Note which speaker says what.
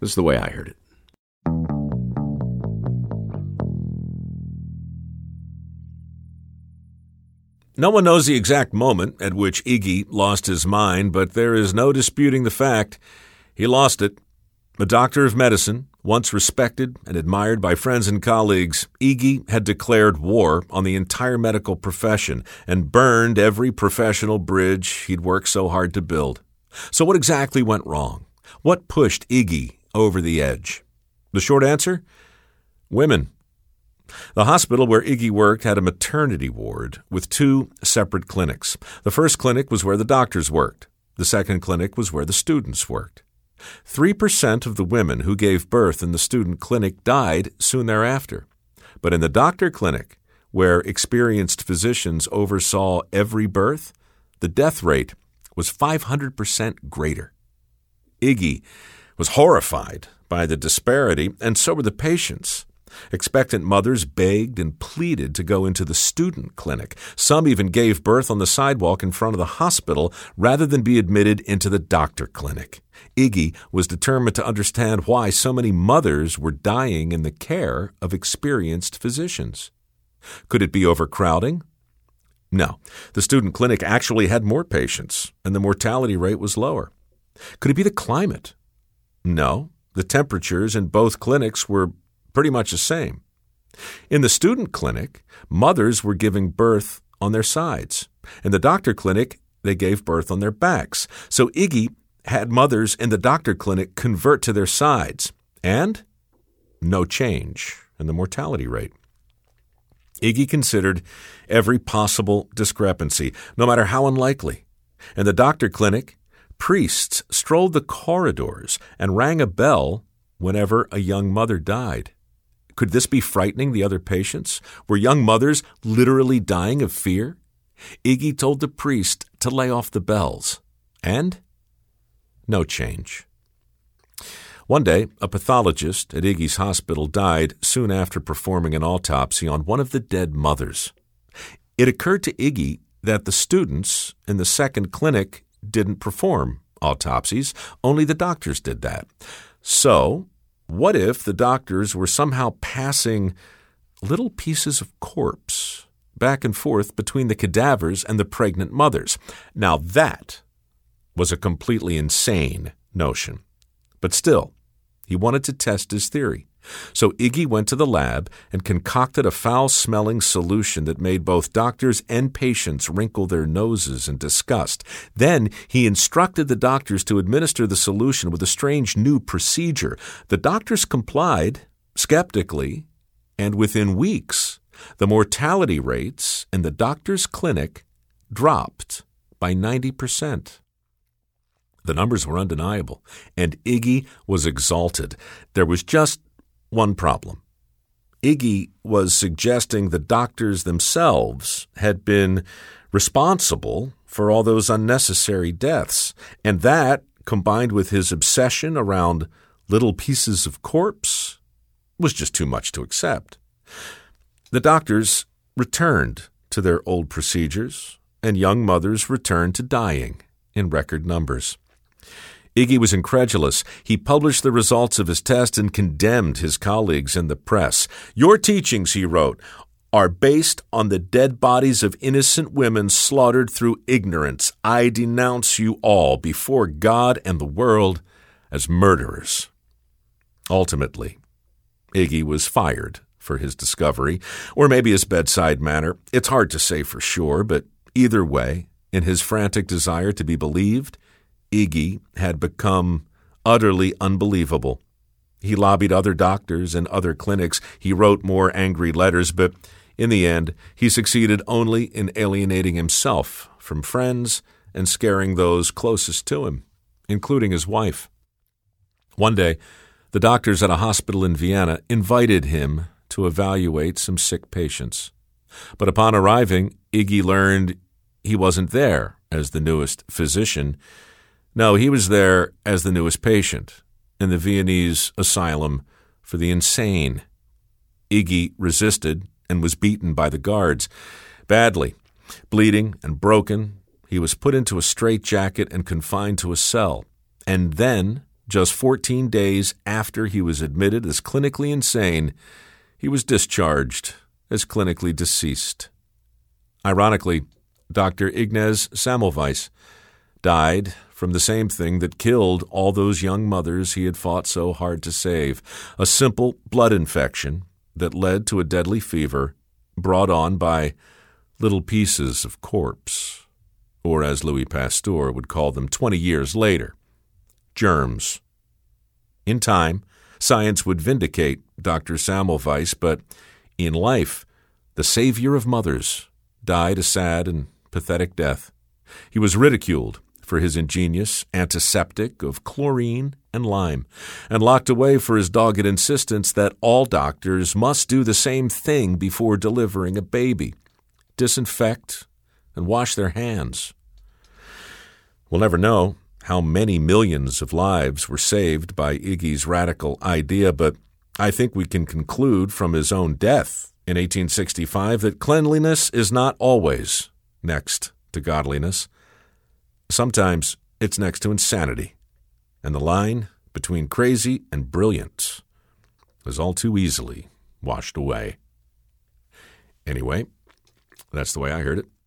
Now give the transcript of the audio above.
Speaker 1: This is the way I heard it.
Speaker 2: No one knows the exact moment at which Iggy lost his mind, but there is no disputing the fact he lost it. A doctor of medicine, once respected and admired by friends and colleagues, Iggy had declared war on the entire medical profession and burned every professional bridge he'd worked so hard to build. So what exactly went wrong? What pushed Iggy over the edge? The short answer? Women. The hospital where Iggy worked had a maternity ward with 2 separate clinics. The first clinic was where the doctors worked. The second clinic was where the students worked. 3% of the women who gave birth in the student clinic died soon thereafter. But in the doctor clinic, where experienced physicians oversaw every birth, the death rate was 500% greater. Iggy was horrified by the disparity, and so were the patients. Expectant mothers begged and pleaded to go into the student clinic. Some even gave birth on the sidewalk in front of the hospital rather than be admitted into the doctor clinic. Iggy was determined to understand why so many mothers were dying in the care of experienced physicians. Could it be overcrowding? No. The student clinic actually had more patients, and the mortality rate was lower. Could it be the climate? No. The temperatures in both clinics were pretty much the same. In the student clinic, mothers were giving birth on their sides. In the doctor clinic, they gave birth on their backs. So Iggy had mothers in the doctor clinic convert to their sides, and no change in the mortality rate. Iggy considered every possible discrepancy, no matter how unlikely. In the doctor clinic, priests strolled the corridors and rang a bell whenever a young mother died. Could this be frightening the other patients? Were young mothers literally dying of fear? Iggy told the priest to lay off the bells. And no change. One day, a pathologist at Iggy's hospital died soon after performing an autopsy on one of the dead mothers. It occurred to Iggy that the students in the second clinic didn't perform autopsies, only the doctors did that. So, what if the doctors were somehow passing little pieces of corpse back and forth between the cadavers and the pregnant mothers? Now that was a completely insane notion. But still, he wanted to test his theory. So Iggy went to the lab and concocted a foul-smelling solution that made both doctors and patients wrinkle their noses in disgust. Then he instructed the doctors to administer the solution with a strange new procedure. The doctors complied, skeptically, and within weeks, the mortality rates in the doctor's clinic dropped by 90%. The numbers were undeniable, and Iggy was exalted. There was just one problem. Iggy was suggesting the doctors themselves had been responsible for all those unnecessary deaths, and that, combined with his obsession around little pieces of corpse, was just too much to accept. The doctors returned to their old procedures, and young mothers returned to dying in record numbers. Iggy was incredulous. He published the results of his test and condemned his colleagues in the press. "Your teachings," he wrote, "are based on the dead bodies of innocent women slaughtered through ignorance. I denounce you all before God and the world as murderers." Ultimately, Iggy was fired for his discovery, or maybe his bedside manner. It's hard to say for sure, but either way, in his frantic desire to be believed, Iggy had become utterly unbelievable. He lobbied other doctors and other clinics. He wrote more angry letters, but in the end, he succeeded only in alienating himself from friends and scaring those closest to him, including his wife. One day, the doctors at a hospital in Vienna invited him to evaluate some sick patients. But upon arriving, Iggy learned he wasn't there as the newest physician. No, he was there as the newest patient in the Viennese asylum for the insane. Iggy resisted and was beaten by the guards. Badly, bleeding and broken, he was put into a straitjacket and confined to a cell. And then just 14 days after he was admitted as clinically insane, he was discharged as clinically deceased. Ironically, Dr. Ignaz Semmelweis died from the same thing that killed all those young mothers he had fought so hard to save, a simple blood infection that led to a deadly fever brought on by little pieces of corpse, or as Louis Pasteur would call them 20 years later, germs. In time, science would vindicate Dr. Semmelweis, but in life, the savior of mothers died a sad and pathetic death. He was ridiculed for his ingenious antiseptic of chlorine and lime, and locked away for his dogged insistence that all doctors must do the same thing before delivering a baby: disinfect and wash their hands. We'll never know how many millions of lives were saved by Iggy's radical idea, but I think we can conclude from his own death in 1865 that cleanliness is not always next to godliness. Sometimes it's next to insanity, and the line between crazy and brilliant is all too easily washed away. Anyway, that's the way I heard it.